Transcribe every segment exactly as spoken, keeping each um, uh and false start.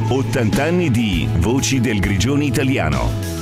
ottanta anni di Voci del Grigioni Italiano.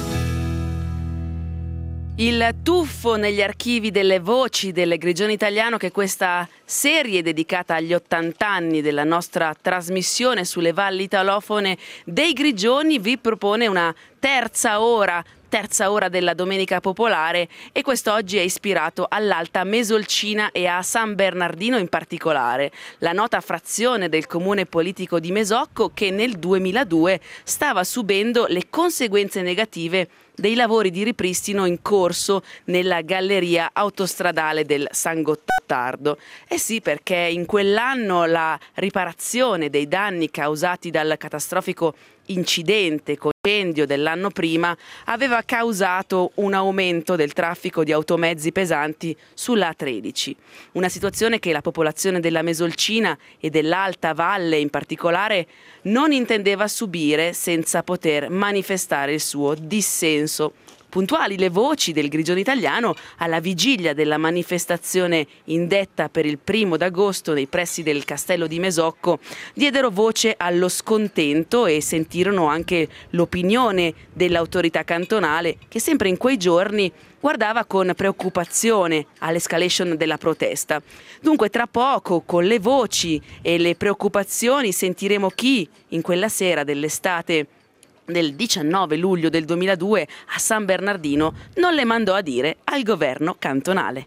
Il tuffo negli archivi delle Voci del Grigione Italiano, che è questa serie dedicata agli ottanta anni della nostra trasmissione sulle valli italofone dei Grigioni, vi propone una terza ora terza ora della Domenica Popolare, e quest'oggi è ispirato all'Alta Mesolcina e a San Bernardino in particolare, la nota frazione del comune politico di Mesocco che nel duemiladue stava subendo le conseguenze negative dei lavori di ripristino in corso nella galleria autostradale del San Gottardo. Eh sì, perché in quell'anno la riparazione dei danni causati dal catastrofico incidente con incendio dell'anno prima aveva causato un aumento del traffico di automezzi pesanti sulla A tredici. Una situazione che la popolazione della Mesolcina e dell'Alta Valle in particolare non intendeva subire senza poter manifestare il suo dissenso. Puntuali le voci del Grigione Italiano, alla vigilia della manifestazione indetta per il primo d'agosto nei pressi del castello di Mesocco, diedero voce allo scontento e sentirono anche l'opinione dell'autorità cantonale, che sempre in quei giorni guardava con preoccupazione all'escalation della protesta. Dunque tra poco, con le voci e le preoccupazioni, sentiremo chi in quella sera dell'estate del diciannove luglio del duemiladue a San Bernardino non le mandò a dire al governo cantonale.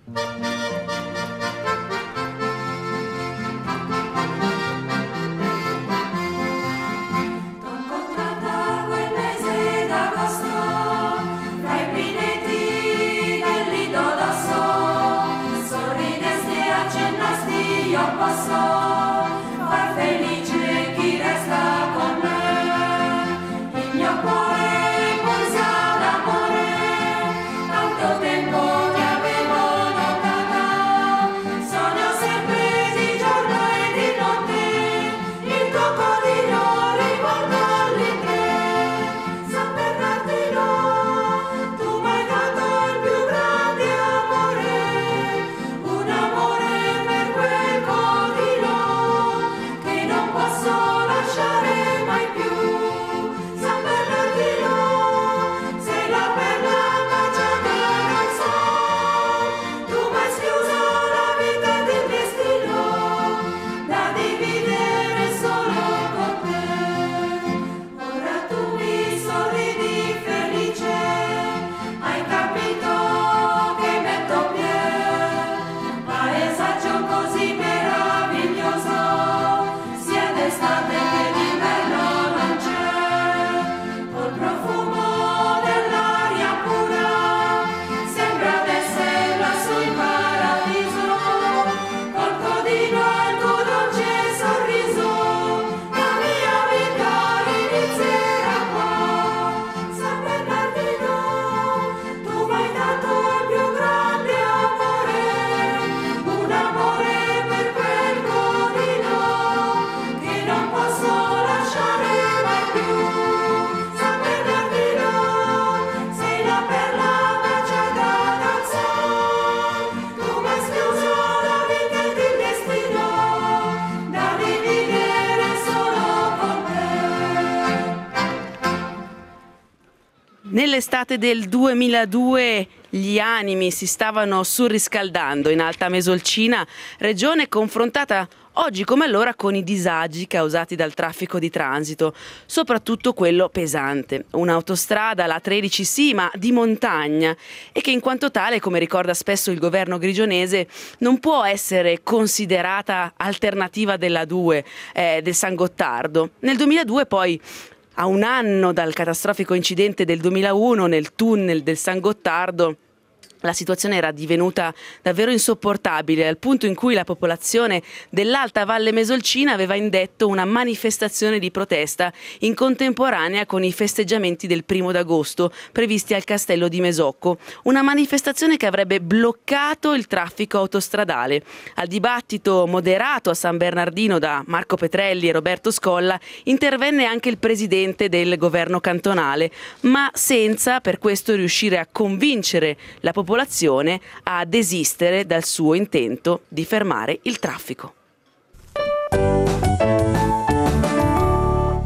Nell'estate del duemiladue gli animi si stavano surriscaldando in Alta Mesolcina, regione confrontata oggi come allora con i disagi causati dal traffico di transito, soprattutto quello pesante. Un'autostrada, la A tredici sì, ma di montagna, e che in quanto tale, come ricorda spesso il governo grigionese, non può essere considerata alternativa della A due, eh, del San Gottardo. Nel duemiladue poi, a un anno dal catastrofico incidente del duemilauno nel tunnel del San Gottardo, la situazione era divenuta davvero insopportabile, al punto in cui la popolazione dell'Alta Valle Mesolcina aveva indetto una manifestazione di protesta in contemporanea con i festeggiamenti del primo d'agosto previsti al castello di Mesocco, una manifestazione che avrebbe bloccato il traffico autostradale. Al dibattito moderato a San Bernardino da Marco Petrelli e Roberto Scolla intervenne anche il presidente del governo cantonale, ma senza per questo riuscire a convincere la popolazione popolazione a desistere dal suo intento di fermare il traffico.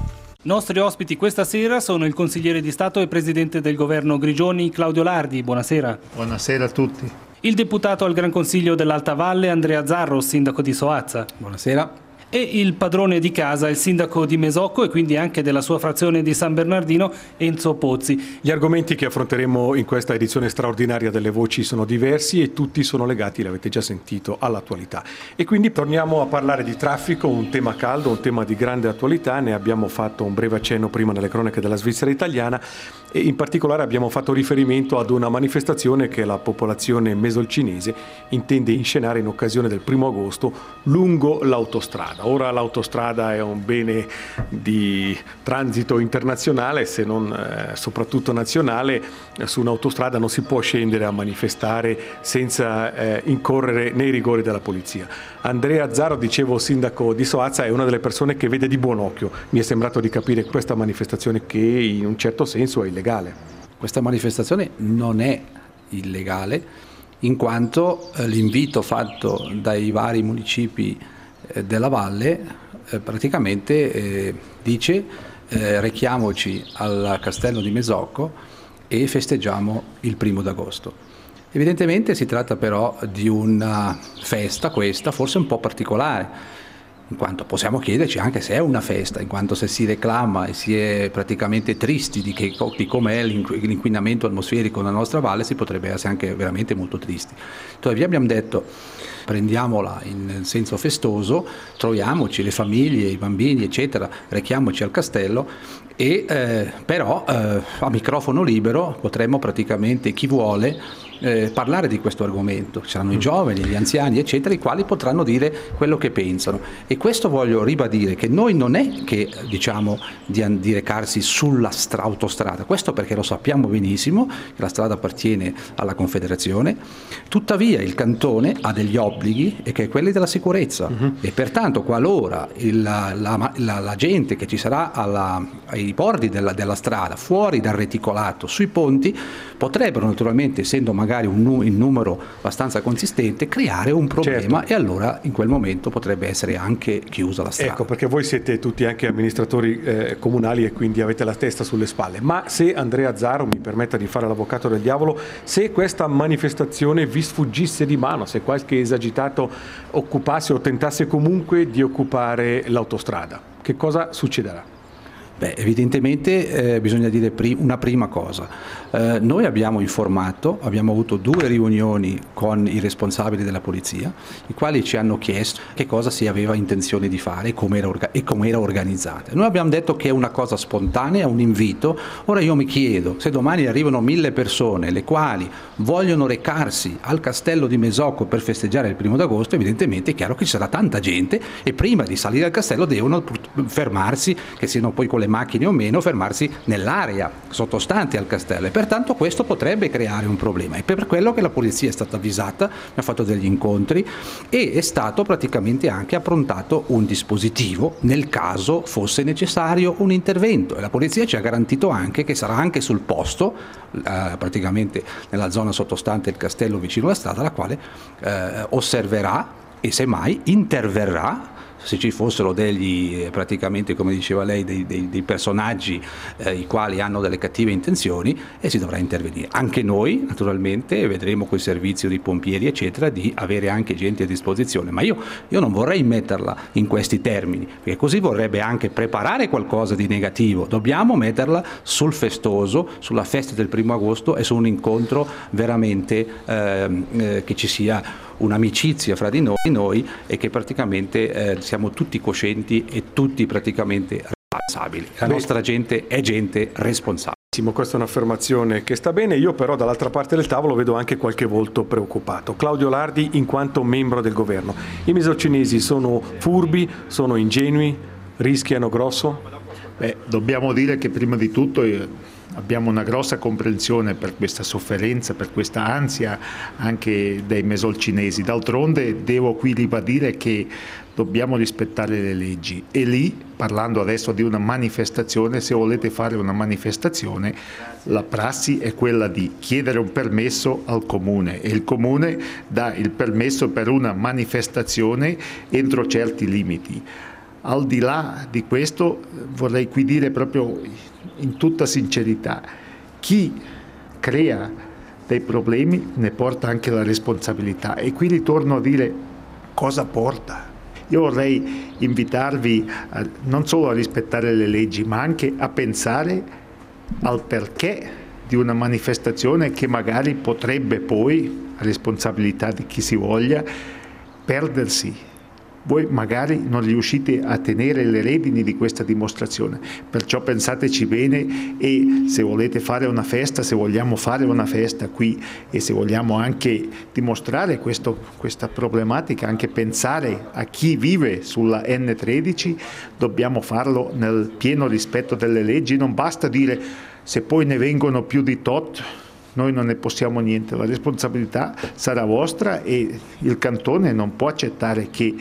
Nostri ospiti questa sera sono il consigliere di Stato e presidente del governo Grigioni, Claudio Lardi. Buonasera. Buonasera a tutti. Il deputato al Gran Consiglio dell'Alta Valle, Andrea Zarro, sindaco di Soazza. Buonasera. E il padrone di casa, il sindaco di Mesocco e quindi anche della sua frazione di San Bernardino, Enzo Pozzi. Gli argomenti che affronteremo in questa edizione straordinaria delle Voci sono diversi e tutti sono legati, l'avete già sentito, all'attualità. E quindi torniamo a parlare di traffico, un tema caldo, un tema di grande attualità. Ne abbiamo fatto un breve accenno prima nelle cronache della Svizzera italiana e in particolare abbiamo fatto riferimento ad una manifestazione che la popolazione mesolcinese intende inscenare in occasione del primo agosto lungo l'autostrada. Ora l'autostrada è un bene di transito internazionale, se non eh, soprattutto nazionale. Su un'autostrada non si può scendere a manifestare senza eh, incorrere nei rigori della polizia. Andrea Zarro, dicevo, sindaco di Soazza, è una delle persone che vede di buon occhio. Mi è sembrato di capire questa manifestazione che in un certo senso è illegale. Questa manifestazione non è illegale, in quanto eh, l'invito fatto dai vari municipi eh, della Valle eh, praticamente eh, dice eh, rechiamoci al castello di Mesocco e festeggiamo il primo d'agosto. Evidentemente si tratta però di una festa, questa forse un po' particolare, in quanto possiamo chiederci anche se è una festa, in quanto se si reclama e si è praticamente tristi di, che, di com'è l'inquinamento atmosferico nella nostra valle, si potrebbe essere anche veramente molto tristi. Tuttavia abbiamo detto, prendiamola in senso festoso, troviamoci le famiglie, i bambini eccetera, rechiamoci al castello e eh, però eh, a microfono libero potremmo praticamente, chi vuole, Eh, parlare di questo argomento. Ci saranno i giovani, gli anziani eccetera, i quali potranno dire quello che pensano, e questo voglio ribadire, che noi non è che diciamo di, di recarsi sulla stra- autostrada, questo perché lo sappiamo benissimo che la strada appartiene alla Confederazione, tuttavia il cantone ha degli obblighi e che è quelli della sicurezza uh-huh. e pertanto qualora il, la, la, la, la gente che ci sarà alla, ai bordi della, della strada, fuori dal reticolato, sui ponti, potrebbero naturalmente, essendo magari un in numero abbastanza consistente, creare un problema, certo. E allora in quel momento potrebbe essere anche chiusa la strada. Ecco, perché voi siete tutti anche amministratori eh, comunali e quindi avete la testa sulle spalle. Ma se Andrea Zarro, mi permetta di fare l'avvocato del diavolo, se questa manifestazione vi sfuggisse di mano, se qualche esagitato occupasse o tentasse comunque di occupare l'autostrada, che cosa succederà? Beh, evidentemente eh, bisogna dire pri- una prima cosa. Eh, noi abbiamo informato, abbiamo avuto due riunioni con i responsabili della polizia, i quali ci hanno chiesto che cosa si aveva intenzione di fare e come era, orga- e come era organizzata. Noi abbiamo detto che è una cosa spontanea, un invito. Ora io mi chiedo, se domani arrivano mille persone le quali vogliono recarsi al castello di Mesocco per festeggiare il primo d'agosto, evidentemente è chiaro che ci sarà tanta gente e prima di salire al castello devono fermarsi, che siano poi con le macchine o meno, fermarsi nell'area sottostante al castello, e pertanto questo potrebbe creare un problema. E per quello che la polizia è stata avvisata, ha fatto degli incontri e è stato praticamente anche approntato un dispositivo nel caso fosse necessario un intervento, e la polizia ci ha garantito anche che sarà anche sul posto, eh, praticamente nella zona sottostante il castello vicino alla strada, la quale eh, osserverà e semmai interverrà se ci fossero degli, praticamente come diceva lei, dei, dei, dei personaggi eh, i quali hanno delle cattive intenzioni, e si dovrà intervenire. Anche noi naturalmente vedremo col servizio di pompieri eccetera di avere anche gente a disposizione, ma io, io non vorrei metterla in questi termini, perché così vorrebbe anche preparare qualcosa di negativo. Dobbiamo metterla sul festoso, sulla festa del primo agosto e su un incontro veramente eh, eh, che ci sia un'amicizia fra di noi, noi e che praticamente eh, siamo tutti coscienti e tutti praticamente responsabili. La nostra gente è gente responsabile. Questa è un'affermazione che sta bene. Io però dall'altra parte del tavolo vedo anche qualche volto preoccupato. Claudio Lardi, in quanto membro del governo, i mesocinesi sono furbi, sono ingenui, rischiano grosso? Beh, dobbiamo dire che prima di tutto io... abbiamo una grossa comprensione per questa sofferenza, per questa ansia anche dei mesolcinesi. D'altronde devo qui ribadire che dobbiamo rispettare le leggi, e lì, parlando adesso di una manifestazione, se volete fare una manifestazione, la prassi è quella di chiedere un permesso al comune, e il comune dà il permesso per una manifestazione entro certi limiti. al di là di questo vorrei qui dire proprio in tutta sincerità, chi crea dei problemi ne porta anche la responsabilità, e qui ritorno a dire cosa porta. Io vorrei invitarvi a, non solo a rispettare le leggi, ma anche a pensare al perché di una manifestazione che magari potrebbe poi, a responsabilità di chi si voglia, perdersi. Voi magari non riuscite a tenere le redini di questa dimostrazione, perciò pensateci bene, e se volete fare una festa, se vogliamo fare una festa qui e se vogliamo anche dimostrare questo, questa problematica, anche pensare a chi vive sulla N tredici, dobbiamo farlo nel pieno rispetto delle leggi. Non basta dire se poi ne vengono più di tot, noi non ne possiamo niente, la responsabilità sarà vostra e il cantone non può accettare che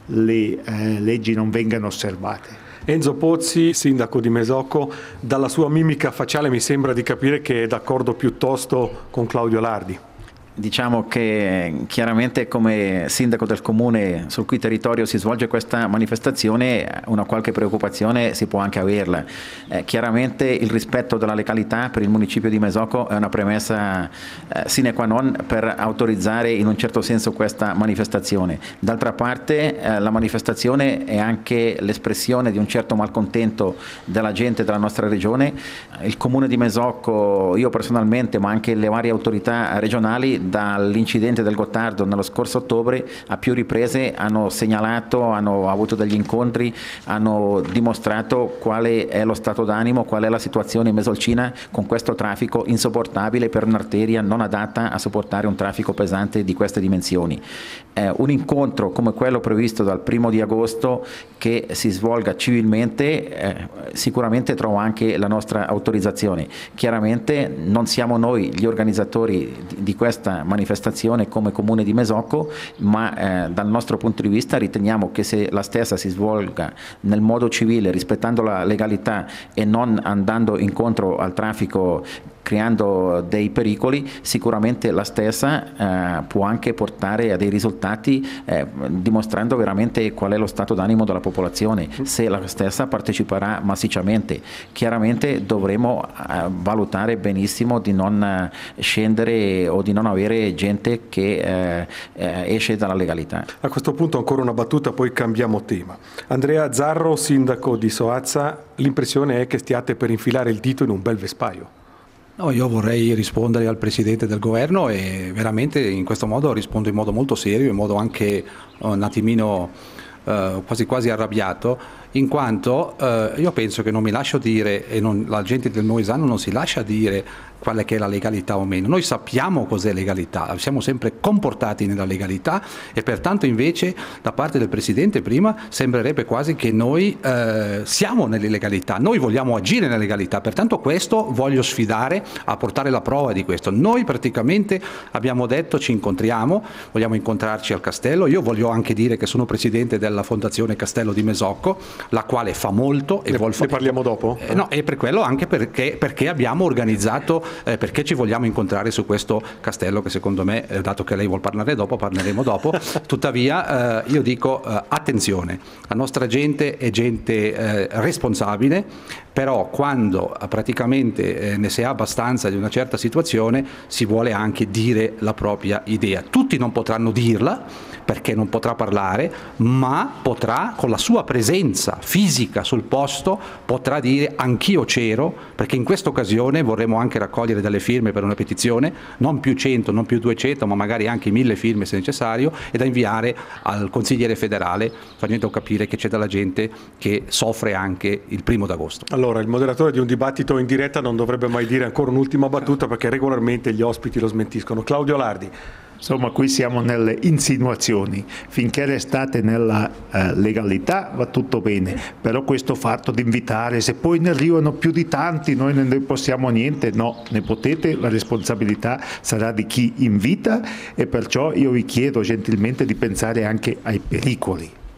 le eh, leggi non vengano osservate. Enzo Pozzi, sindaco di Mesocco, dalla sua mimica facciale mi sembra di capire che è d'accordo piuttosto con Claudio Lardi. Diciamo che chiaramente come sindaco del comune sul cui territorio si svolge questa manifestazione una qualche preoccupazione si può anche averla. Eh, chiaramente il rispetto della legalità per il municipio di Mesocco è una premessa eh, sine qua non per autorizzare in un certo senso questa manifestazione. D'altra parte eh, la manifestazione è anche l'espressione di un certo malcontento della gente della nostra regione. Il comune di Mesocco, io personalmente, ma anche le varie autorità regionali, dall'incidente del Gottardo nello scorso ottobre a più riprese hanno segnalato, hanno avuto degli incontri, hanno dimostrato quale è lo stato d'animo, qual è la situazione mesolcina con questo traffico insopportabile per un'arteria non adatta a sopportare un traffico pesante di queste dimensioni. Eh, un incontro come quello previsto dal primo di agosto che si svolga civilmente eh, sicuramente trova anche la nostra autorizzazione. Chiaramente non siamo noi gli organizzatori di, di questa manifestazione come comune di Mesocco, ma eh, dal nostro punto di vista riteniamo che se la stessa si svolga nel modo civile, rispettando la legalità e non andando incontro al traffico creando dei pericoli, sicuramente la stessa eh, può anche portare a dei risultati eh, dimostrando veramente qual è lo stato d'animo della popolazione, se la stessa parteciperà massicciamente. Chiaramente dovremo eh, valutare benissimo di non eh, scendere o di non avere gente che eh, eh, esce dalla legalità. A questo punto ancora una battuta, poi cambiamo tema. Andrea Zarro, sindaco di Soazza, l'impressione è che stiate per infilare il dito in un bel vespaio. No, io vorrei rispondere al Presidente del Governo e veramente in questo modo rispondo in modo molto serio, in modo anche un attimino eh, quasi quasi arrabbiato, in quanto eh, io penso che non mi lascio dire, e non, la gente del Moesano non si lascia dire quale che è la legalità o meno. Noi sappiamo cos'è legalità, siamo sempre comportati nella legalità e pertanto invece da parte del Presidente prima sembrerebbe quasi che noi eh, siamo nell'illegalità, noi vogliamo agire nella legalità, pertanto questo voglio sfidare a portare la prova di questo. Noi praticamente abbiamo detto ci incontriamo, vogliamo incontrarci al castello, io voglio anche dire che sono Presidente della Fondazione Castello di Mesocco, la quale fa molto e ne, vuol ne parliamo dopo? Eh, no, e per quello anche perché, perché abbiamo organizzato Eh, perché ci vogliamo incontrare su questo castello che secondo me, eh, dato che lei vuol parlare dopo, parleremo dopo. Tuttavia eh, io dico eh, attenzione, la nostra gente è gente eh, responsabile, però quando eh, praticamente eh, ne si ha abbastanza di una certa situazione si vuole anche dire la propria idea. Tutti non potranno dirla perché non potrà parlare, ma potrà con la sua presenza fisica sul posto potrà dire anch'io c'ero, perché in questa occasione vorremmo anche raccogliere delle firme per una petizione, non più cento, non più duecento, ma magari anche mille firme se necessario, e da inviare al consigliere federale, facendo capire che c'è della gente che soffre anche il primo d'agosto. Allora, il moderatore di un dibattito in diretta non dovrebbe mai dire ancora un'ultima battuta perché regolarmente gli ospiti lo smentiscono. Claudio Lardi. Insomma, qui siamo nelle insinuazioni. Finché restate nella eh, legalità va tutto bene, però questo fatto di invitare, se poi ne arrivano più di tanti noi non ne possiamo niente, no, ne potete, la responsabilità sarà di chi invita e perciò io vi chiedo gentilmente di pensare anche ai pericoli.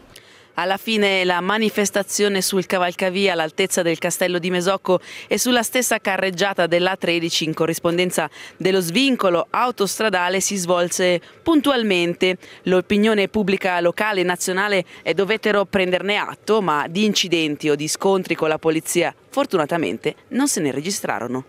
Alla fine la manifestazione sul cavalcavia all'altezza del castello di Mesocco e sulla stessa carreggiata dell'A tredici in corrispondenza dello svincolo autostradale si svolse puntualmente. L'opinione pubblica locale e nazionale dovettero prenderne atto, ma di incidenti o di scontri con la polizia fortunatamente non se ne registrarono.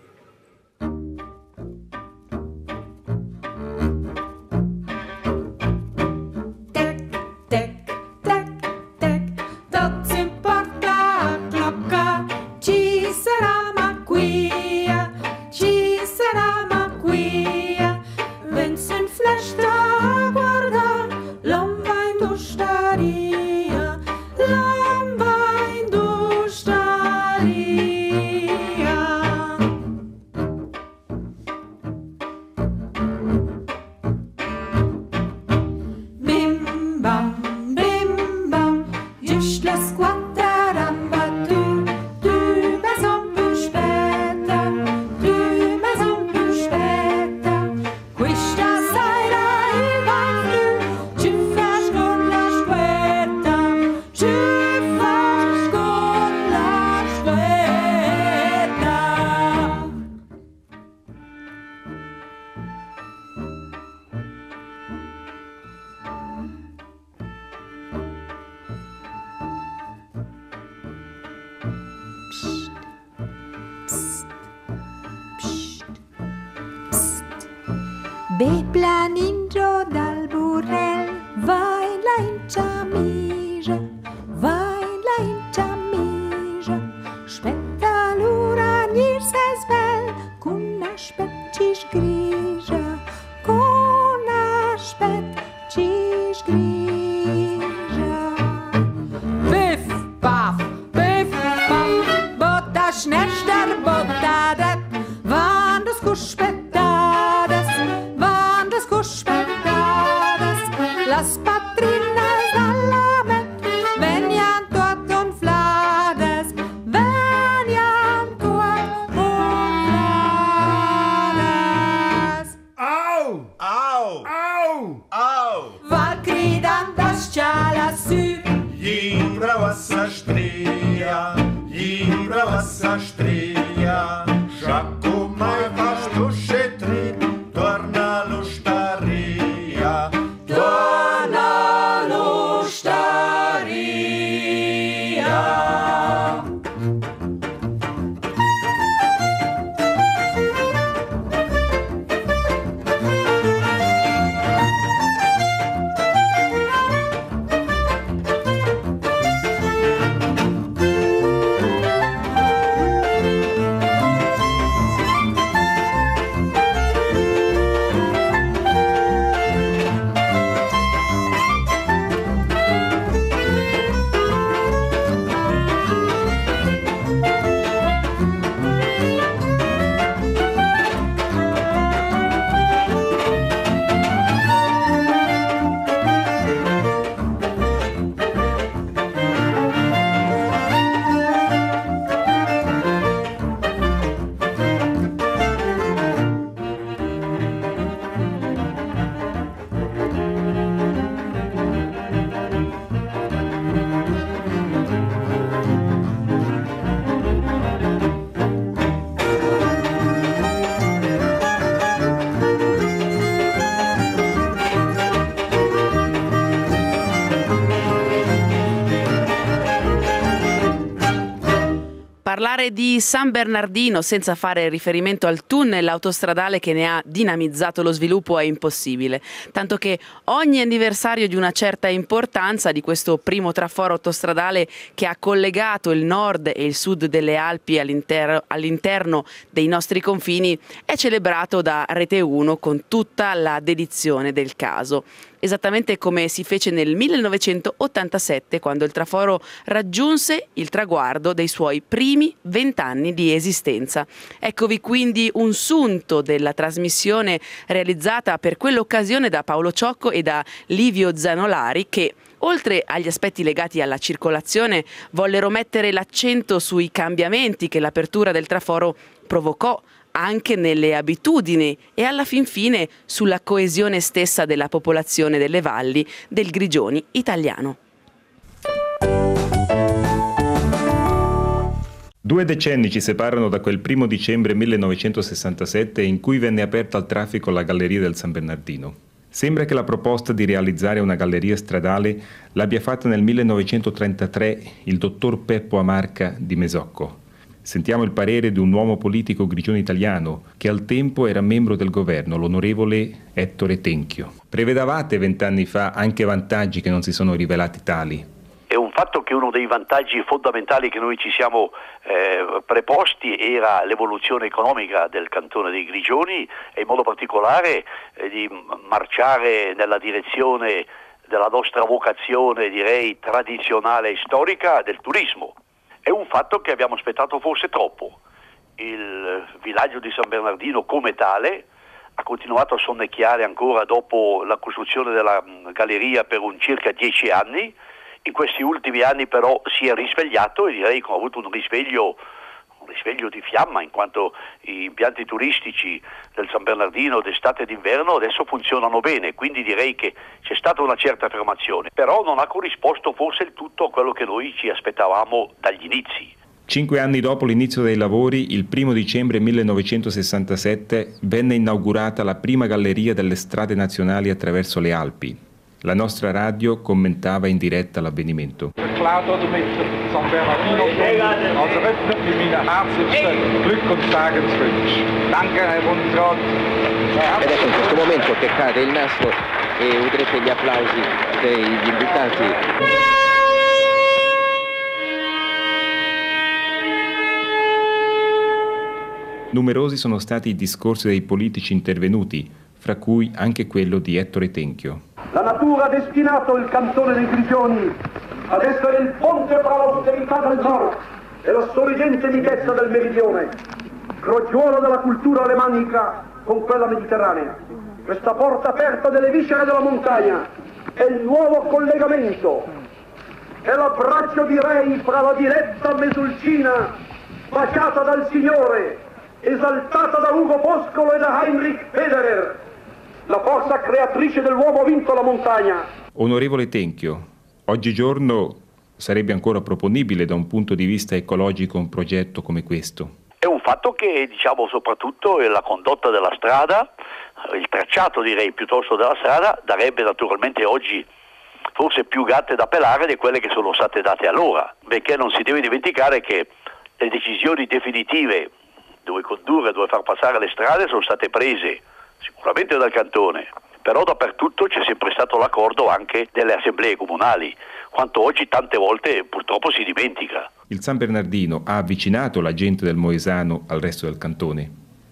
Beplan intro dal burrel, vai la in camisa, vai la in camisa. Spetta l'ora nir se svel, con aspettis grigia, con aspettis grigia. Biff, baff, biff, baff, botta schnester, botta det, van das cuspettades, van das cuspettades, las patrinas dall'amet, venian tuat onflades, venian tuat onflades. Au! Au! Au! Au! Va cridant das sciala su, Jimbra vassa stria, Jimbra vassa stria, Sciacco mai vasto scetrin, torna l'ostaria, torna l'ostaria. Parlare di San Bernardino senza fare riferimento al tunnel autostradale che ne ha dinamizzato lo sviluppo è impossibile, tanto che ogni anniversario di una certa importanza di questo primo traforo autostradale che ha collegato il nord e il sud delle Alpi all'inter- all'interno dei nostri confini è celebrato da Rete uno con tutta la dedizione del caso. Esattamente come si fece nel millenovecentottantasette, quando il traforo raggiunse il traguardo dei suoi primi vent'anni di esistenza. Eccovi quindi un sunto della trasmissione realizzata per quell'occasione da Paolo Ciocco e da Livio Zanolari, che oltre agli aspetti legati alla circolazione vollero mettere l'accento sui cambiamenti che l'apertura del traforo provocò anche nelle abitudini e alla fin fine sulla coesione stessa della popolazione delle valli del Grigioni italiano. Due decenni ci separano da quel primo dicembre millenovecentosessantasette in cui venne aperta al traffico la Galleria del San Bernardino. Sembra che la proposta di realizzare una galleria stradale l'abbia fatta nel millenovecentotrentatré il dottor Peppo Amarca di Mesocco. Sentiamo il parere di un uomo politico grigione italiano che al tempo era membro del governo, l'onorevole Ettore Tenchio. Prevedavate vent'anni fa anche vantaggi che non si sono rivelati tali? È un fatto che uno dei vantaggi fondamentali che noi ci siamo eh, preposti era l'evoluzione economica del cantone dei Grigioni e in modo particolare eh, di marciare nella direzione della nostra vocazione, direi, tradizionale e storica del turismo. È un fatto che abbiamo aspettato forse troppo. Il villaggio di San Bernardino come tale ha continuato a sonnecchiare ancora dopo la costruzione della galleria per un circa dieci anni. In questi ultimi anni però si è risvegliato e direi che ha avuto un risveglio, un risveglio di fiamma, in quanto gli impianti turistici del San Bernardino d'estate e d'inverno adesso funzionano bene, quindi direi che c'è stata una certa affermazione, però non ha corrisposto forse il tutto a quello che noi ci aspettavamo dagli inizi. Cinque anni dopo l'inizio dei lavori, il primo dicembre millenovecentosessantasette, venne inaugurata la prima galleria delle strade nazionali attraverso le Alpi. La nostra radio commentava in diretta l'avvenimento. Klauterde met San Bernardino als eröffnet mit meiner herzlichsten Glück und Segenswunsch. Danke, Herr Bundesrat. Ed ecco in questo momento che cade il nastro e udrete gli applausi degli invitati. Numerosi sono stati i discorsi dei politici intervenuti, fra cui anche quello di Ettore Tenchio. La natura ha destinato il cantone dei Grigioni ad essere il ponte tra l'austerità del nord e la sorridente mitezza del meridione, crogiuolo della cultura alemanica con quella mediterranea. Questa porta aperta delle viscere della montagna è il nuovo collegamento, è l'abbraccio direi fra la diletta Mesulcina baciata dal Signore, esaltata da Ugo Foscolo e da Heinrich Federer. La forza creatrice dell'uomo ha vinto la montagna. Onorevole Tenchio, oggigiorno sarebbe ancora proponibile da un punto di vista ecologico un progetto come questo? È un fatto che, diciamo, soprattutto la condotta della strada, il tracciato direi piuttosto della strada, darebbe naturalmente oggi forse più gatte da pelare di quelle che sono state date allora, perché non si deve dimenticare che le decisioni definitive dove condurre, dove far passare le strade sono state prese sicuramente dal cantone, però dappertutto c'è sempre stato l'accordo anche delle assemblee comunali, quanto oggi tante volte purtroppo si dimentica. Il San Bernardino ha avvicinato la gente del Moesano al resto del cantone?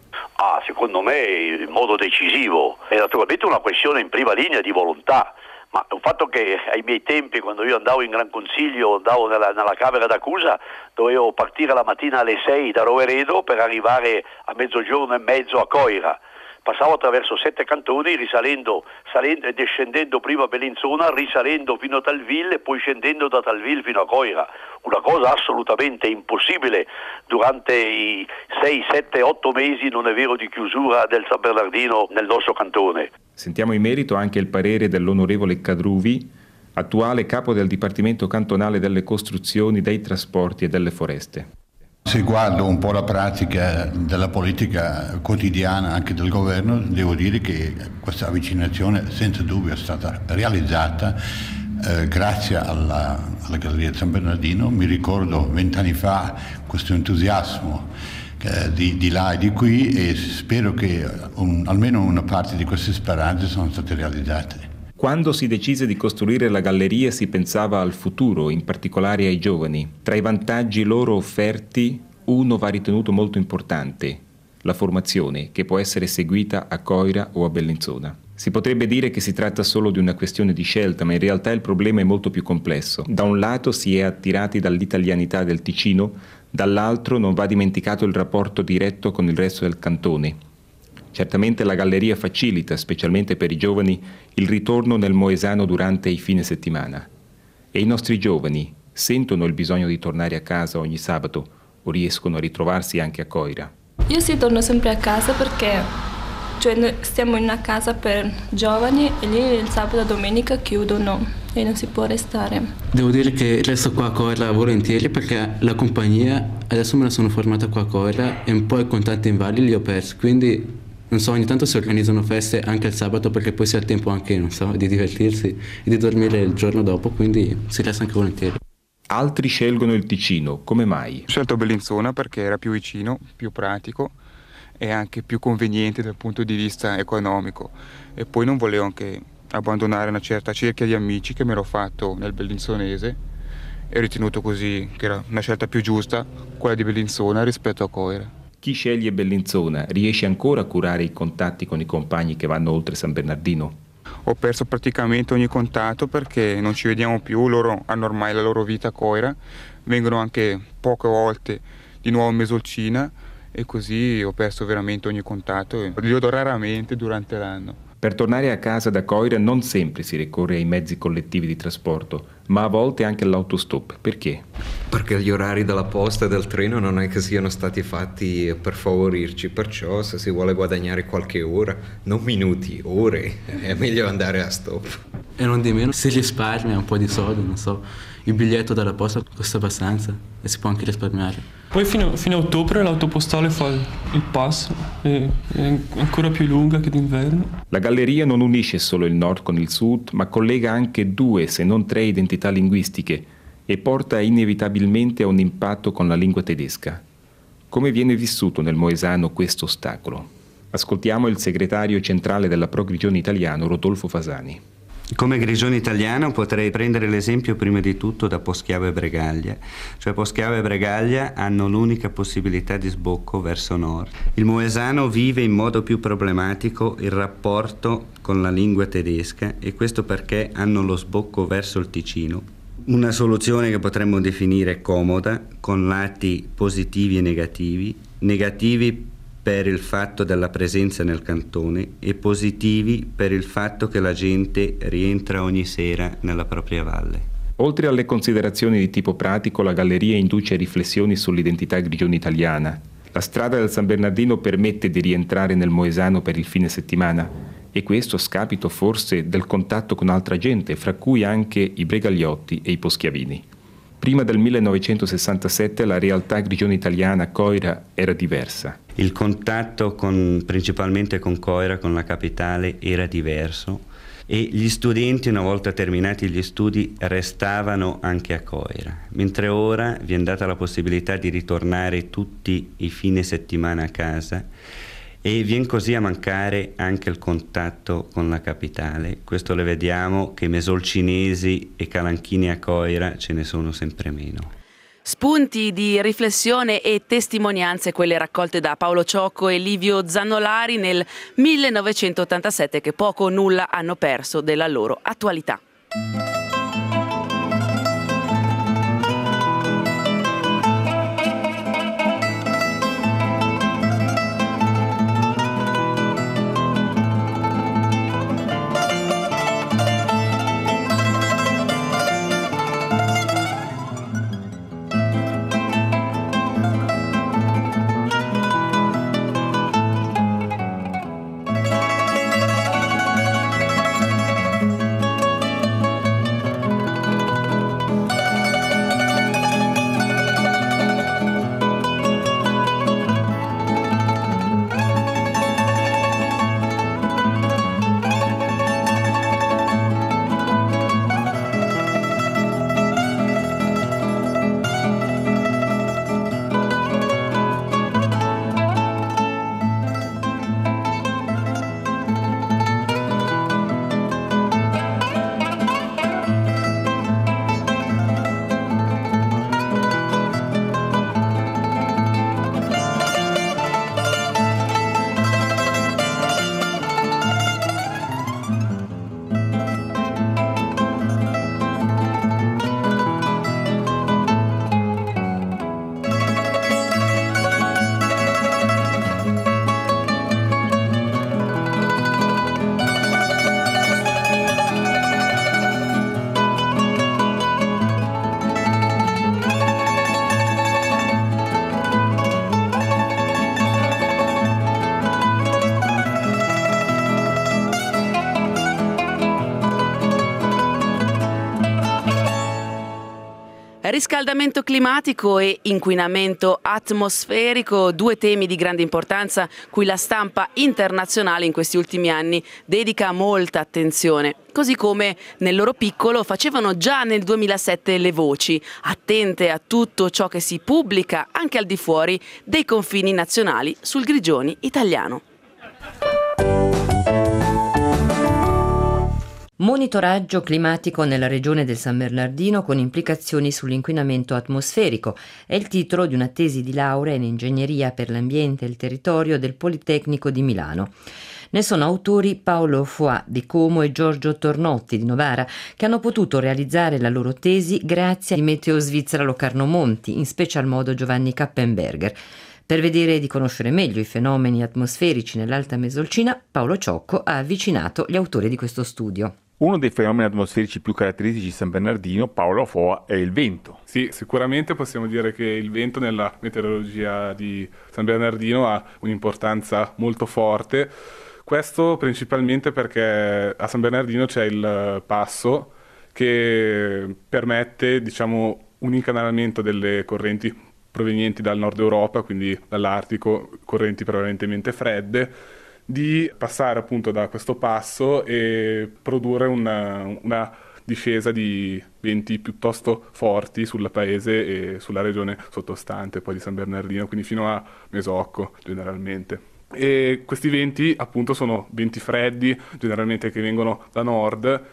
Ah, secondo me in modo decisivo, è naturalmente una questione in prima linea di volontà, ma è un fatto che ai miei tempi, quando io andavo in Gran Consiglio, andavo nella, nella Camera d'Accusa, dovevo partire la mattina alle sei da Roveredo per arrivare a mezzogiorno e mezzo a Coira. Passavo attraverso sette cantoni, risalendo salendo e descendendo prima a Bellinzona, risalendo fino a Talville e poi scendendo da Talville fino a Coira. Una cosa assolutamente impossibile durante i sei, sette, otto mesi, non è vero, di chiusura del San Bernardino nel nostro cantone. Sentiamo in merito anche il parere dell'onorevole Cadruvi, attuale capo del Dipartimento Cantonale delle Costruzioni, dei Trasporti e delle Foreste. Se guardo un po' la pratica della politica quotidiana anche del governo, devo dire che questa avvicinazione senza dubbio è stata realizzata eh, grazie alla, alla Galleria di San Bernardino. Mi ricordo vent'anni fa questo entusiasmo eh, di, di là e di qui e spero che un, almeno una parte di queste speranze sono state realizzate. Quando si decise di costruire la galleria si pensava al futuro, in particolare ai giovani. Tra i vantaggi loro offerti, uno va ritenuto molto importante, la formazione, che può essere seguita a Coira o a Bellinzona. Si potrebbe dire che si tratta solo di una questione di scelta, ma in realtà il problema è molto più complesso. Da un lato si è attirati dall'italianità del Ticino, dall'altro non va dimenticato il rapporto diretto con il resto del cantone. Certamente la galleria facilita, specialmente per i giovani, il ritorno nel Moesano durante i fine settimana. E i nostri giovani sentono il bisogno di tornare a casa ogni sabato o riescono a ritrovarsi anche a Coira? Io sì torno sempre a casa perché Cioè noi stiamo in una casa per giovani e lì il sabato e domenica chiudono e non si può restare. Devo dire che resto qua a Coira volentieri perché la compagnia, adesso me la sono formata qua a Coira e un po' i contatti invalidi li ho persi, quindi non so, ogni tanto si organizzano feste anche il sabato perché poi si ha tempo anche, non so, di divertirsi e di dormire il giorno dopo, quindi si resta anche volentieri. Altri scelgono il Ticino, come mai? Ho scelto Bellinzona perché era più vicino, più pratico e anche più conveniente dal punto di vista economico, e poi non volevo anche abbandonare una certa cerchia di amici che mi ero fatto nel bellinzonese e ho ritenuto così che era una scelta più giusta quella di Bellinzona rispetto a Coira. Chi sceglie Bellinzona riesce ancora a curare i contatti con i compagni che vanno oltre San Bernardino? Ho perso praticamente ogni contatto perché non ci vediamo più, loro hanno ormai la loro vita a Coira, vengono anche poche volte di nuovo a Mesolcina e così ho perso veramente ogni contatto e li vedo raramente durante l'anno. Per tornare a casa da Coira non sempre si ricorre ai mezzi collettivi di trasporto, ma a volte anche all'autostop. Perché? Perché gli orari della posta e del treno non è che siano stati fatti per favorirci, perciò se si vuole guadagnare qualche ora, non minuti, ore, è meglio andare a stop. E non di meno si risparmia un po' di soldi, non so, il biglietto della posta costa abbastanza e si può anche risparmiare. Poi fino, fino a ottobre l'autopostale fa il, il pass, è, è ancora più lunga che d'inverno. La galleria non unisce solo il nord con il sud, ma collega anche due, se non tre identità linguistiche e porta inevitabilmente a un impatto con la lingua tedesca. Come viene vissuto nel Moesano questo ostacolo? Ascoltiamo il segretario centrale della Pro Grigioni Italiano, Rodolfo Fasani. Come Grigione Italiano potrei prendere l'esempio prima di tutto da Poschiavo e Bregaglia, cioè Poschiavo e Bregaglia hanno l'unica possibilità di sbocco verso nord. Il Moesano vive in modo più problematico il rapporto con la lingua tedesca e questo perché hanno lo sbocco verso il Ticino. Una soluzione che potremmo definire comoda, con lati positivi e negativi, negativi per il fatto della presenza nel cantone e positivi per il fatto che la gente rientra ogni sera nella propria valle. Oltre alle considerazioni di tipo pratico, la galleria induce riflessioni sull'identità grigione italiana. La strada del San Bernardino permette di rientrare nel Moesano per il fine settimana e questo a scapito forse del contatto con altra gente, fra cui anche i Bregagliotti e i Poschiavini. Prima del millenovecentosessantasette la realtà grigione italiana a Coira era diversa. Il contatto con, principalmente con Coira, con la capitale, era diverso e gli studenti, una volta terminati gli studi, restavano anche a Coira, mentre ora vi è data la possibilità di ritornare tutti i fine settimana a casa e viene così a mancare anche il contatto con la capitale. Questo lo vediamo che mesolcinesi e calanchini a Coira ce ne sono sempre meno. Spunti di riflessione e testimonianze, quelle raccolte da Paolo Ciocco e Livio Zannolari nel millenovecentottantasette, che poco o nulla hanno perso della loro attualità. Riscaldamento climatico e inquinamento atmosferico, due temi di grande importanza cui la stampa internazionale in questi ultimi anni dedica molta attenzione. Così come nel loro piccolo facevano già nel duemilasette le voci, attente a tutto ciò che si pubblica anche al di fuori dei confini nazionali sul Grigioni italiano. Monitoraggio climatico nella regione del San Bernardino con implicazioni sull'inquinamento atmosferico è il titolo di una tesi di laurea in ingegneria per l'ambiente e il territorio del Politecnico di Milano. Ne sono autori Paolo Foà di Como e Giorgio Tornotti di Novara, che hanno potuto realizzare la loro tesi grazie al Meteo Svizzera Locarno Monti, in special modo Giovanni Kappenberger. Per vedere e di conoscere meglio i fenomeni atmosferici nell'Alta Mesolcina, Paolo Ciocco ha avvicinato gli autori di questo studio. Uno dei fenomeni atmosferici più caratteristici di San Bernardino, Paolo Foà, è il vento. Sì, sicuramente possiamo dire che il vento nella meteorologia di San Bernardino ha un'importanza molto forte. Questo principalmente perché a San Bernardino c'è il passo che permette, diciamo, un incanalamento delle correnti provenienti dal nord Europa, quindi dall'Artico, correnti prevalentemente fredde, di passare appunto da questo passo e produrre una, una discesa di venti piuttosto forti sul paese e sulla regione sottostante poi di San Bernardino, quindi fino a Mesocco generalmente. E questi venti appunto sono venti freddi, generalmente che vengono da nord,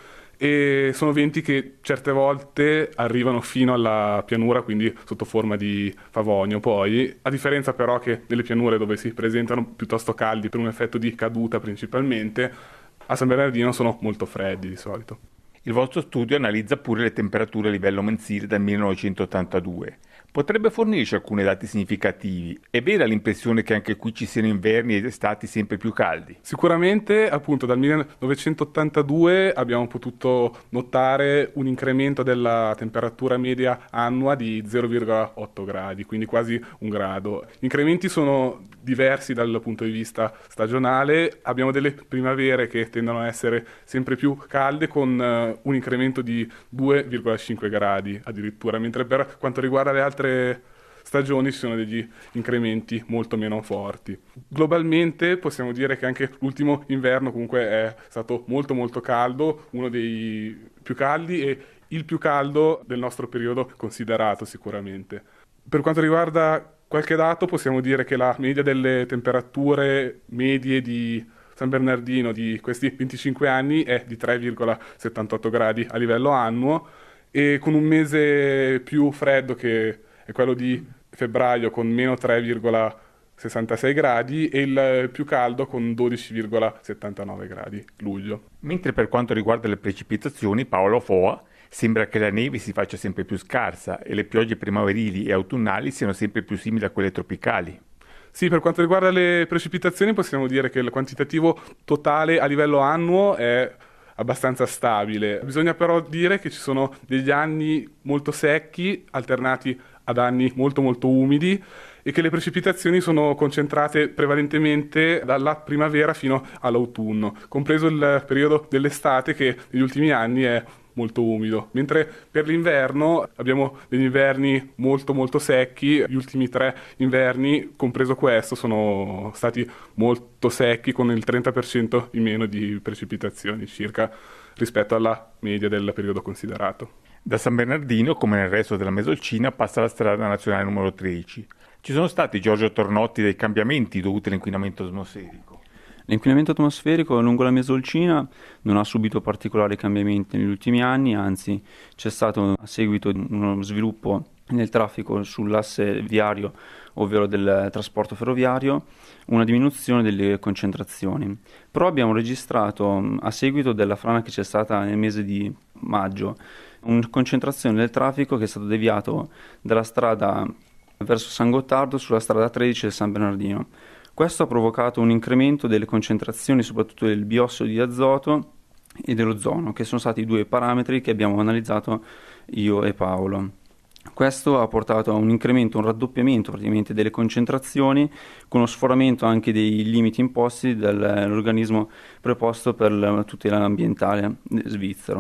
e sono venti che certe volte arrivano fino alla pianura, quindi sotto forma di favonio poi, a differenza però che nelle pianure dove si presentano piuttosto caldi per un effetto di caduta principalmente, a San Bernardino sono molto freddi di solito. Il vostro studio analizza pure le temperature a livello mensile dal millenovecentottantadue. Potrebbe fornirci alcuni dati significativi? È vera l'impressione che anche qui ci siano inverni ed estati sempre più caldi? Sicuramente, appunto, dal millenovecentottantadue abbiamo potuto notare un incremento della temperatura media annua di zero virgola otto gradi, quindi quasi un grado. Gli incrementi sono diversi dal punto di vista stagionale. Abbiamo delle primavere che tendono a essere sempre più calde con uh, un incremento di due virgola cinque gradi addirittura, mentre per quanto riguarda le altre stagioni ci sono degli incrementi molto meno forti. Globalmente possiamo dire che anche l'ultimo inverno comunque è stato molto molto caldo, uno dei più caldi e il più caldo del nostro periodo considerato sicuramente. Per quanto riguarda qualche dato possiamo dire che la media delle temperature medie di San Bernardino di questi venticinque anni è di tre virgola settantotto gradi a livello annuo, e con un mese più freddo che è quello di febbraio con meno tre virgola sessantasei gradi e il più caldo con dodici virgola settantanove gradi luglio. Mentre per quanto riguarda le precipitazioni, Paolo Foà, sembra che la neve si faccia sempre più scarsa e le piogge primaverili e autunnali siano sempre più simili a quelle tropicali. Sì, per quanto riguarda le precipitazioni possiamo dire che il quantitativo totale a livello annuo è abbastanza stabile. Bisogna però dire che ci sono degli anni molto secchi alternati ad anni molto molto umidi e che le precipitazioni sono concentrate prevalentemente dalla primavera fino all'autunno, compreso il periodo dell'estate che negli ultimi anni è molto umido, mentre per l'inverno abbiamo degli inverni molto molto secchi. Gli ultimi tre inverni, compreso questo, sono stati molto secchi con il trenta per cento in meno di precipitazioni circa rispetto alla media del periodo considerato. Da San Bernardino, come nel resto della Mesolcina, passa la strada nazionale numero tredici. Ci sono stati, Giorgio Tornotti, dei cambiamenti dovuti all'inquinamento atmosferico? L'inquinamento atmosferico lungo la Mesolcina non ha subito particolari cambiamenti negli ultimi anni, anzi c'è stato a seguito di uno sviluppo nel traffico sull'asse viario, ovvero del trasporto ferroviario, una diminuzione delle concentrazioni. Però abbiamo registrato, a seguito della frana che c'è stata nel mese di maggio, una concentrazione del traffico che è stato deviato dalla strada verso San Gottardo sulla strada tredici del San Bernardino. Questo ha provocato un incremento delle concentrazioni soprattutto del biossido di azoto e dell'ozono, che sono stati i due parametri che abbiamo analizzato io e Paolo. Questo ha portato a un incremento, un raddoppiamento praticamente delle concentrazioni, con lo sforamento anche dei limiti imposti dall'organismo preposto per la tutela ambientale svizzero.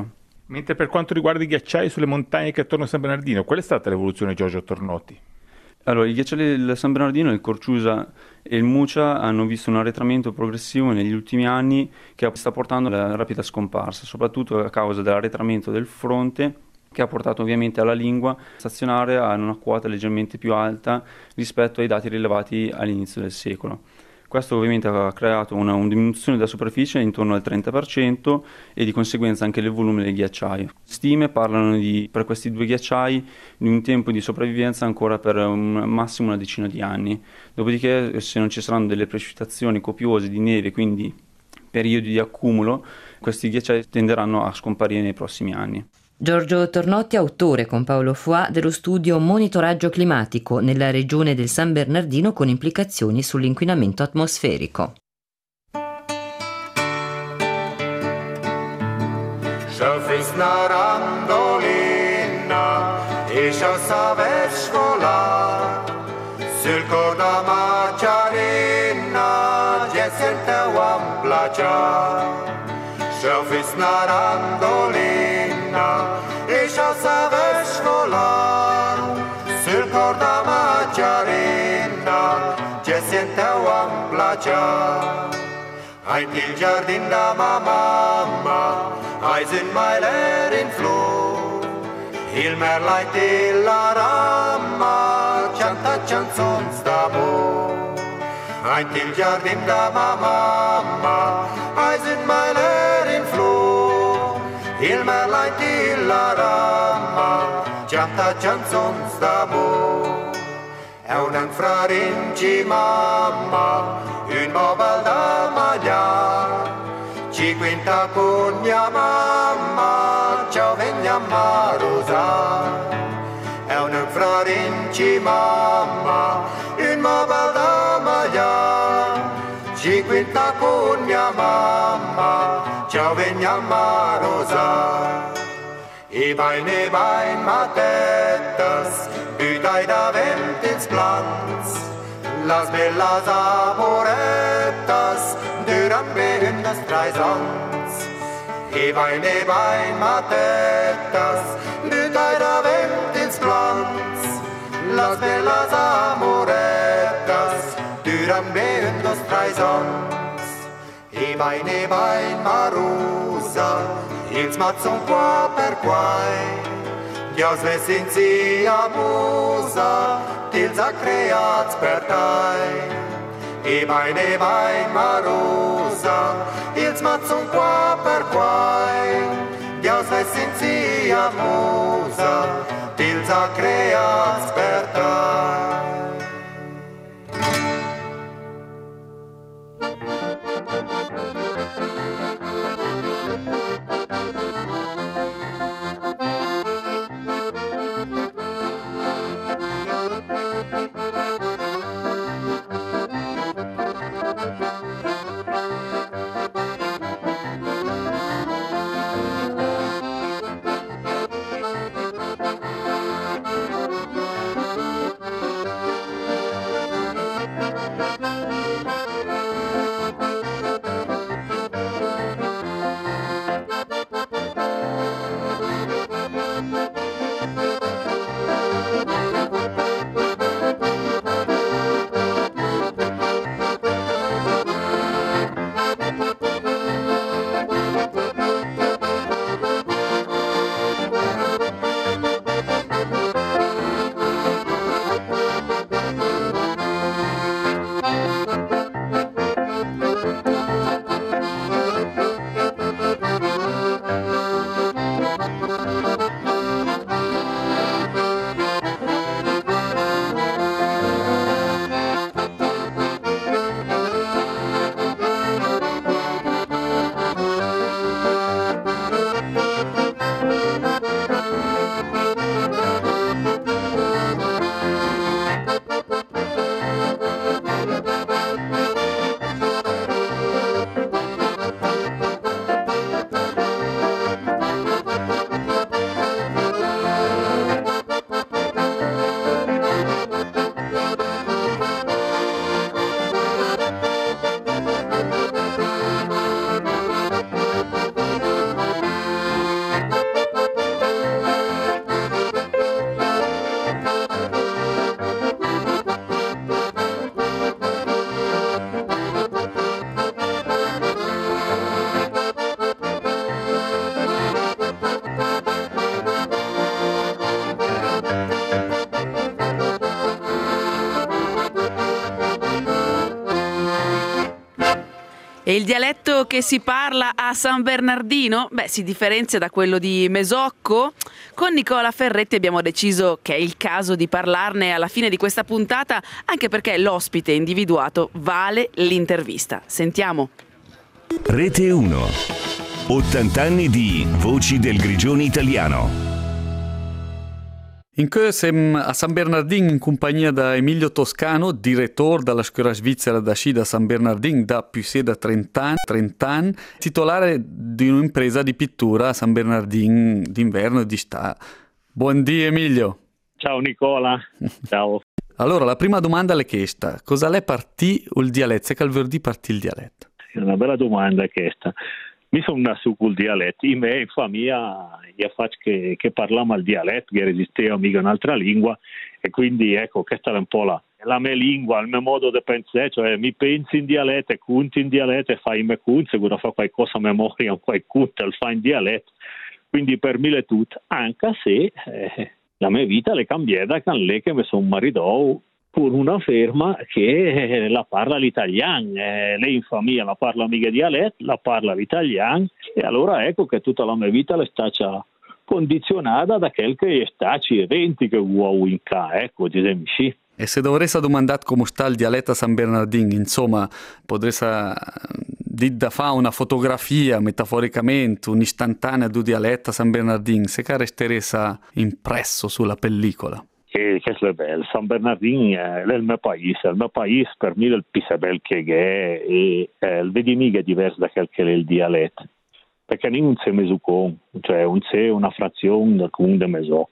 Mentre per quanto riguarda i ghiacciai sulle montagne che attorno a San Bernardino, qual è stata l'evoluzione, Giorgio Tornotti? Allora, i ghiacciai del San Bernardino, il Corciusa e il Mucia hanno visto un arretramento progressivo negli ultimi anni che sta portando alla rapida scomparsa, soprattutto a causa dell'arretramento del fronte, che ha portato ovviamente alla lingua stazionare a una quota leggermente più alta rispetto ai dati rilevati all'inizio del secolo. Questo ovviamente ha creato una, una diminuzione della superficie intorno al trenta per cento e di conseguenza anche del volume del ghiacciaio. Stime parlano di, per questi due ghiacciai di un tempo di sopravvivenza ancora per un, massimo una decina di anni. Dopodiché, se non ci saranno delle precipitazioni copiose di neve, quindi periodi di accumulo, questi ghiacciai tenderanno a scomparire nei prossimi anni. Giorgio Tornotti, autore con Paolo Foà dello studio Monitoraggio climatico nella regione del San Bernardino con implicazioni sull'inquinamento atmosferico. Să-fiți narandolina e să aveți vola sul corda maciarina ce sente oam placea. Să-fiți narandolina e să aveți vola sul corda maciarina ce sente oam placea. Hai til giardin da mamma, hai sind mai ler in flor. Il mer lai til la ramma, canta canzons d'amor. Hai til giardin da mamma, hai sind mai ler in flor. Il mer lai til la ramma, canta canzons d'amor. È un anfrarinci mamma, un mobile da mangiare, ci quinta con mia mamma, ciao veniamo a rosare. È un anfrarinci mamma, un mobile da mangiare, ci quinta con mia mamma, ciao veniamo a rosare. I meine Bein matetas, bütai da vent ins plans, las bellas amoretas, duran behündas treisans. I meine Bein matetas, bütai da vent ins plans, las bellas amoretas, duran behündas treisans. I meine Bein marusa, ils mazzon qua per quai, Dios vesinzi abusa, tils ha creats per tai. I meine Bein marusa, ils mazzon qua per quai, Dios vesinzi abusa, tils ha creats per tai. E il dialetto che si parla a San Bernardino? Beh, si differenzia da quello di Mesocco? Con Nicola Ferretti abbiamo deciso che è il caso di parlarne alla fine di questa puntata, anche perché l'ospite individuato vale l'intervista. Sentiamo. Rete uno. ottanta anni di Voci del Grigioni Italiano. In cui siamo a San Bernardino in compagnia da Emilio Toscano, direttore della scuola svizzera da sci da San Bernardino da più da trenta anni, titolare di un'impresa di pittura a San Bernardino d'inverno e di sta. Buondì Emilio. Ciao Nicola, ciao. Allora, la prima domanda è questa. Cosa le partì il dialetto? Se calverdì partì il dialetto? È una bella domanda questa. Mi sono nato col dialetto, in me in famiglia io faccio che, che parliamo il dialetto, che resisteva mica un'altra lingua e quindi ecco questa è un po' la, la mia lingua, il mio modo di pensare, cioè mi pensi in dialetto e conti in dialetto e fai me conti, sicuro fa qualcosa a memoria, qualche conto lo fa in dialetto, quindi per me è tutto, anche se eh, la mia vita è cambiata con lei che mi sono marito per una ferma che la parla l'italiano, eh, lei in famiglia la parla mica dialetto, la parla l'italiano e allora ecco che tutta la mia vita è stata condizionata da quel che è stato eventi che ho in casa, ecco, diciamo sì. E se dovresti domandare come sta il dialetto a San Bernardino, insomma, potresti dire da fare una fotografia, metaforicamente, un'istantanea del dialetto a San Bernardino, se che resteresti impresso sulla pellicola? Che, che è bello, San Bernardino è il mio paese, il mio paese per me è il più bello che è e eh, il vedi mica è diverso da quel che è il dialetto, perché non c'è mesucon, cioè non c'è una frazione del comune di Mesocco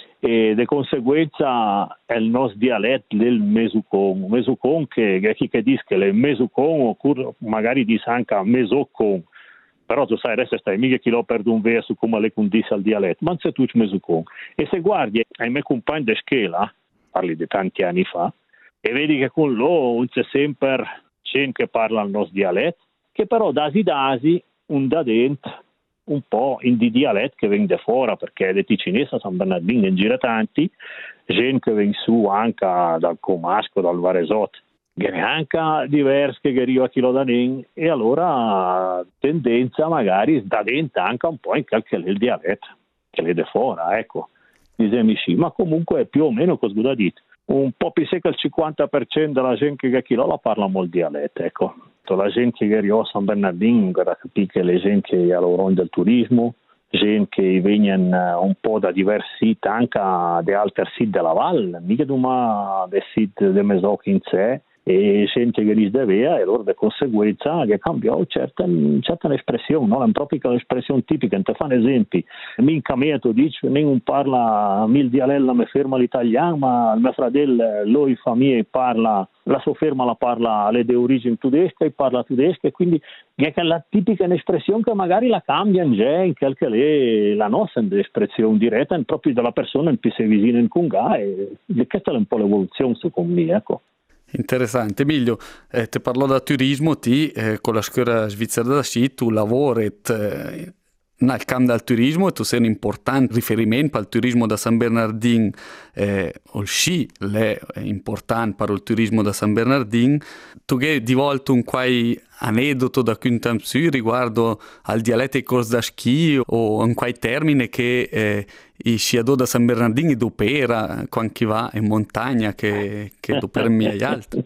e di conseguenza è il nostro dialetto del mesucon, mesucon che è chi che dice che è mesucon oppure magari dice anche mesoccon. Però tu sai, adesso stai mica chi l'ho perduto un verso come le condisse al dialetto, ma non sei tu mesucon. E se guardi ai miei compagni di scuola, parli di tanti anni fa, e vedi che con loro non c'è sempre gente che parla il nostro dialetto, che però dasi dasi, un da dentro, un po' in di dialetto che viene da fuori, perché le ticinesi a San Bernardino in gira tanti, gente che viene su anche dal Comasco, dal Varesotto, che è anche diverso che arriva a Chilo Danin e allora tendenza magari da dentro anche un po' in quel che è il dialetto che vede fuori, ecco, diciamo sì, ma comunque più o meno cosa da dite un po' più secca il cinquanta per cento della gente che a Chilo la parla molto dialetto, ecco, la gente che arriva a San Bernardino per capire che le gente che lavorano del turismo, gente che vengono un po' da diversi siti anche da altri siti della valle, mica ma dei siti di Mesocco in sé e gente che li deve e allora di conseguenza che cambiò certa, certa espressione, no? È proprio l'espressione tipica, non ti fanno esempi, minca me tu dici, non parla mil dialella mi ferma l'italiano, ma il mio fratello lui famiglia parla, la sua ferma la parla le di origine tedesca e parla tedesca e quindi è la tipica espressione che magari la cambiano già in quel che è la nostra espressione diretta proprio dalla persona in cui si vicina in Cunga e questa è un po' l'evoluzione secondo me, ecco. Interessante. Emilio, eh, ti parlo da turismo, ti eh, con la scuola svizzera da sci, tu lavori eh, nel campo del turismo e tu sei un importante riferimento al turismo da San Bernardino, eh, il sci è importante per il turismo da San Bernardino. Tu hai di volta un quai aneddoto da Quintamsu riguardo al dialetto e corso da sci o un quai termine che eh, i sciatori da San Bernardino dopera quando chi va in montagna che, che dopera gli altri.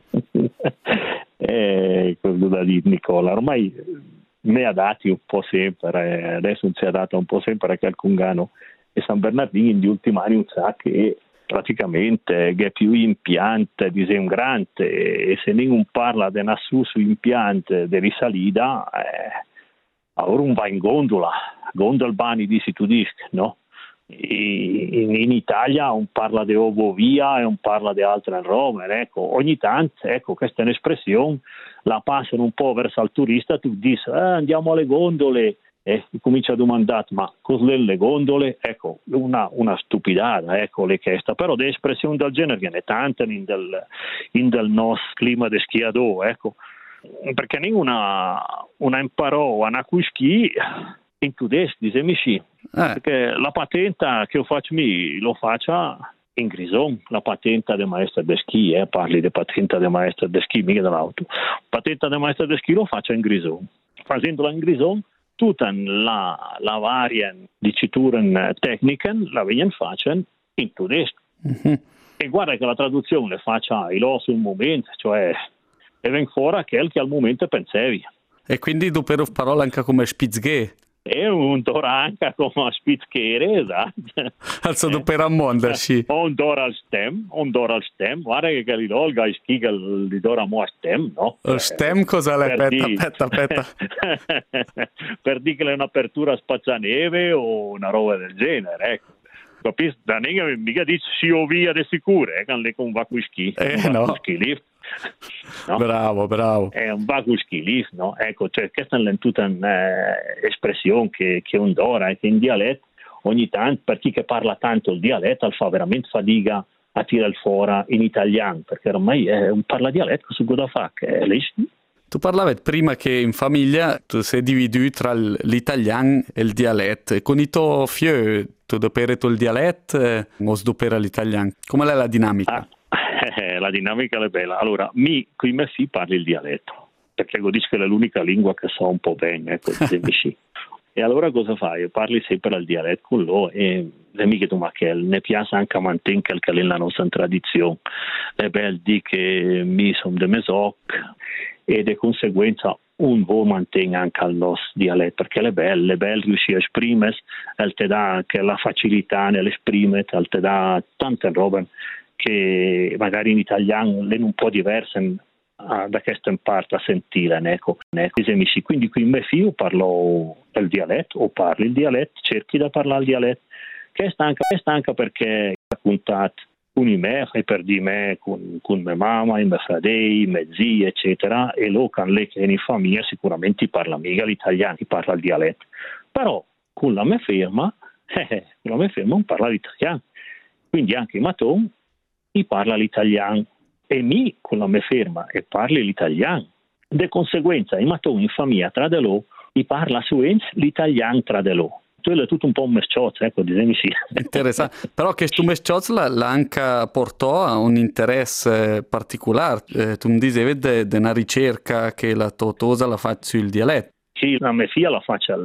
Eh, cosa da dire Nicola, ormai mi ha dati un po' sempre, adesso si è dato un po' sempre a Cungano e San Bernardino negli ultimi anni sa che praticamente è più impiante disemgrante e se non parla di nessuno su impiante di risalita eh, allora un va in gondola, gondolbani di si tu dici, no? In, in Italia un parla di ovovia e un parla di altre robe, ecco, ogni tanto ecco questa è un'espressione la passano un po' verso il turista, tu dici eh, andiamo alle gondole e comincia a domandare ma cos'è le gondole? Ecco, una, una stupidata, ecco le questa, però di espressioni del genere che ne tante in del, in del nostro clima di schiador, ecco, perché nessuna una imparò a nacuschi in tedesco, diciamo sì, eh. Perché la patenta che io faccio mi lo faccia in grison, la patente de maestro de schi, eh, parli di patente de maestro de schi, mica dell'auto. Patente de maestro de schi lo faccio in grison. Facendola in grison, tutta la, la varia diciture tecniche la vengono facendo in tedesco. Mm-hmm. E guarda che la traduzione le faccia il lo sul momento, cioè e venga fuori quel che al momento pensavi. E quindi tu per parola anche come spitzghe? È un doranca come spitzghere, esatto. Also du per ammonda, sì. Un dora al stem, un dora al stem, guarda che che li dolga e schiga li dora mo a stem, no? Lo stem cosa le aspetta, aspetta, aspetta. Per dire che è un'apertura spazzaneve o una roba del genere, ecco. Capisci? Da nega mica dice sì o via de sicure, eh, che le con va ski. Eh no. No? Bravo, bravo. È un vago ski, no? Ecco, cioè questa è tutta un'espressione che, che un dora e che in dialetto ogni tanto, per chi che parla tanto il dialetto, fa veramente fatica a tirare fuori in italiano, perché ormai è un parla dialetto su cosa fa, che è lì. Tu parlavi prima che in famiglia tu sei dividuto tra l'italiano e il dialetto. E con i tuoi figli tu doperi il dialetto o sdopera l'italiano? Come è la dinamica? Ah. Eh, la dinamica è bella. Allora, mi qui me si parli il dialetto, perché dico che è l'unica lingua che so un po' bene, ecco, sì. E allora cosa fai? Parli sempre al dialetto con loro e le miche tu ma che ne piace anche a mantenere che è la nostra tradizione. È bello di che mi sono de Mesoc e di conseguenza un po' mantiene anche il nostro dialetto, perché è bello, è bello riuscire a esprimere, te dà anche la facilità nell'esprimere, te dà tante robe che magari in italiano le un po' diverse ah, da questa in parte a sentire, ecco. Quindi qui in mio figlio parlo il dialetto o parli il dialetto, cerchi di parlare il dialetto, che sta anche, che sta anche perché ho contatto con i me, fai per di me, con, con mia mamma, i miei fratelli, i miei zii, eccetera, e lo con lei che è in famiglia sicuramente parla mica l'italiano, parla il dialetto. Però con la mia firma, eh, con la mia firma non parla l'italiano. Quindi anche i maton i parla l'italiano e mi con la mia firma e parli l'italiano. De conseguenza i maton in famiglia tra di loro i parla su l'italiano tra di loro. Quello è tutto un po' un mesciozzo, ecco, disegni sì. Interessante, però che questo mesciozzo l'anche portò a un interesse particolare. Eh, tu mi dicevi di una ricerca che la Totosa la fa sul dialetto. Sì, la mia figlia la faccia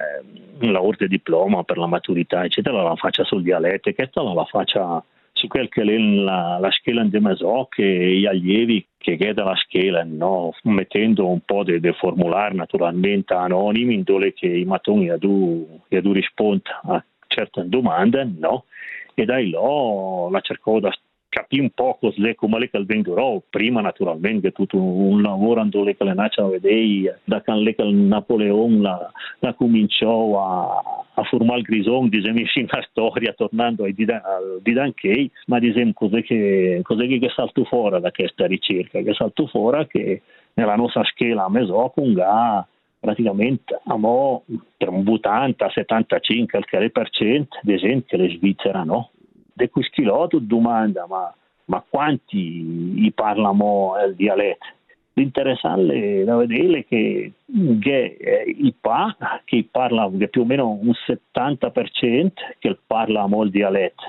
un lavoro di diploma per la maturità, eccetera, la faccia sul dialetto e questa la faccia su quel che è la, la scheda di Mesoc e gli allievi che chiede la scheda, no? Mettendo un po' di formulari naturalmente anonimi in dove che i matoni hanno rispondono a certe domande, no? E dai là la cercò da capire un po' cos'è, come le che vengono. Prima naturalmente è tutto un lavoro dove che le nasce a vedere, da quando il Napoleone la, la cominciò a, a formare il grison, diciamo la storia, tornando ai Didanchei, ma diciamo cos'è che, cos'è che salto fuori da questa ricerca, che salto fuori che nella nostra scheda a Mesoc ha praticamente a mo per un ottanta settantacinque per cento di gente che le Svizzera no. De cui schilotto domanda ma, ma quanti gli parlano il dialetto? L'interessante da vedere che, che eh, i pa che parla che più o meno un settanta per cento che parla il dialetto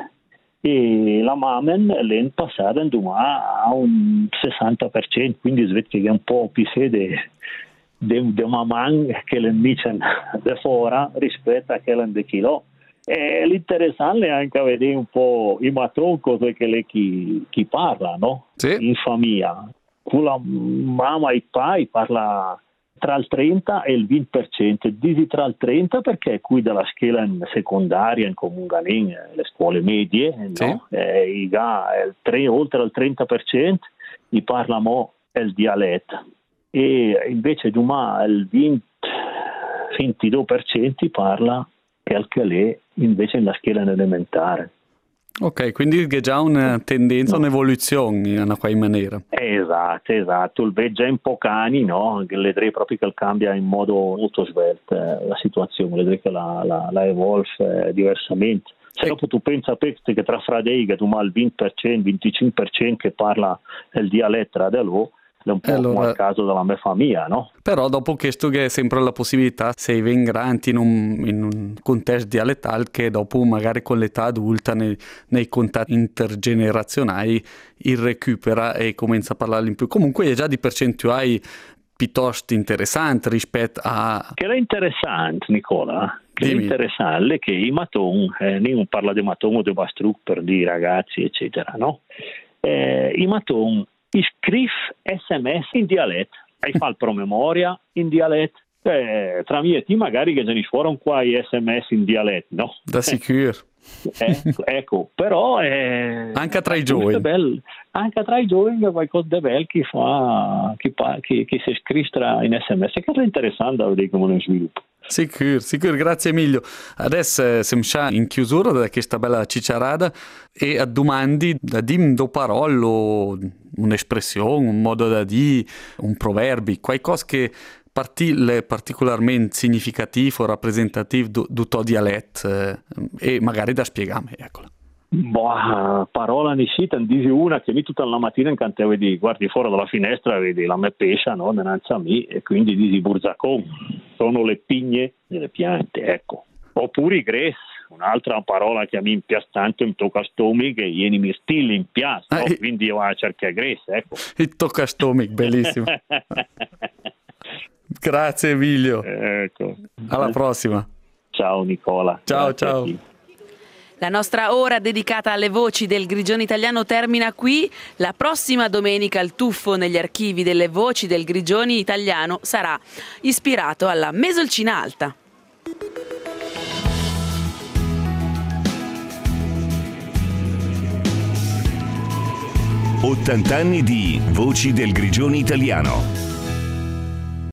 e la mamen l'è passata a un sessanta per cento, quindi si vede che è un po' più fede di mamma che le dicono da fuori rispetto a quella di chilo. E l'interessante è anche vedere un po' i matron cose che lei chi, chi parla, no? Sì. In famiglia. Con la mamma e il pai parla tra il trenta e il venti per cento. Dici tra il trenta perché qui dalla scheda secondaria in Comunganin, le scuole medie, sì. No? Eh, i ga, il tre, oltre il trenta per cento gli parlano il dialetto. E invece domani il venti ventidue per cento parla che lei invece nella scheda elementare. Ok, quindi è già una tendenza, no. Un'evoluzione in una qualche maniera. Esatto, esatto. Il vedo già in pochi anni, no? Vedrei proprio che cambia in modo molto svelto eh, la situazione, vedrei che la, la, la evolve eh, diversamente. Se dopo tu pensi a questo che tra fratelli che tu hai il venti per cento, venticinque per cento che parla il dialetto tra di loro, è un po' allora, come il caso della mia famiglia, no? Però dopo questo che è sempre la possibilità, se i vengranti in un, in un contesto dialettale, che dopo magari con l'età adulta nei, nei contatti intergenerazionali il recupera e comincia a parlare in più. Comunque è già di percentuali piuttosto interessante rispetto a... Che era interessante, Nicola, che Dimmi. è interessante che i maton, eh, non parla di maton o di bastruc per di ragazzi, eccetera, no? Eh, I maton scrive sms in dialetto, hai fa il promemoria in dialetto, eh, tra me e te magari che se ne fuori qua i sms in dialetto, no? Da sicuro. Ecco, ecco, però è anche tra i giovani, anche tra i giovani è qualcosa di bello che fa, che, che, che si scrive in sms, che è interessante da vedere come lo sviluppo. Sicuro, sicuro, grazie Emilio. Adesso siamo in chiusura da questa bella cicciarada e a domandi da dire do parole, un'espressione, un modo da dire, un proverbio, qualcosa che partì particolarmente significativo o rappresentativo del tuo dialetto eh, e magari da spiegarmi, eccola. Boh, parola ne si dici una che mi tutta la mattina incanto vedi, guardi fuori dalla finestra vedi la mia pescia, no, dinanzi a me, e quindi dici burzacon, sono le pigne delle piante, ecco. Oppure i gress, un'altra parola che a me piace tanto in tocca stomi, che ieri mi stili in piace, no? Ah, Quindi io vado a cercare gress, ecco. Il tocca stomi, bellissimo. Grazie Emilio. Ecco. Alla prossima. Ciao Nicola. Ciao, Grazie ciao. La nostra ora dedicata alle voci del Grigione italiano termina qui. La prossima domenica il tuffo negli archivi delle voci del Grigione italiano sarà ispirato alla Mesolcina Alta. ottanta anni di Voci del Grigione italiano.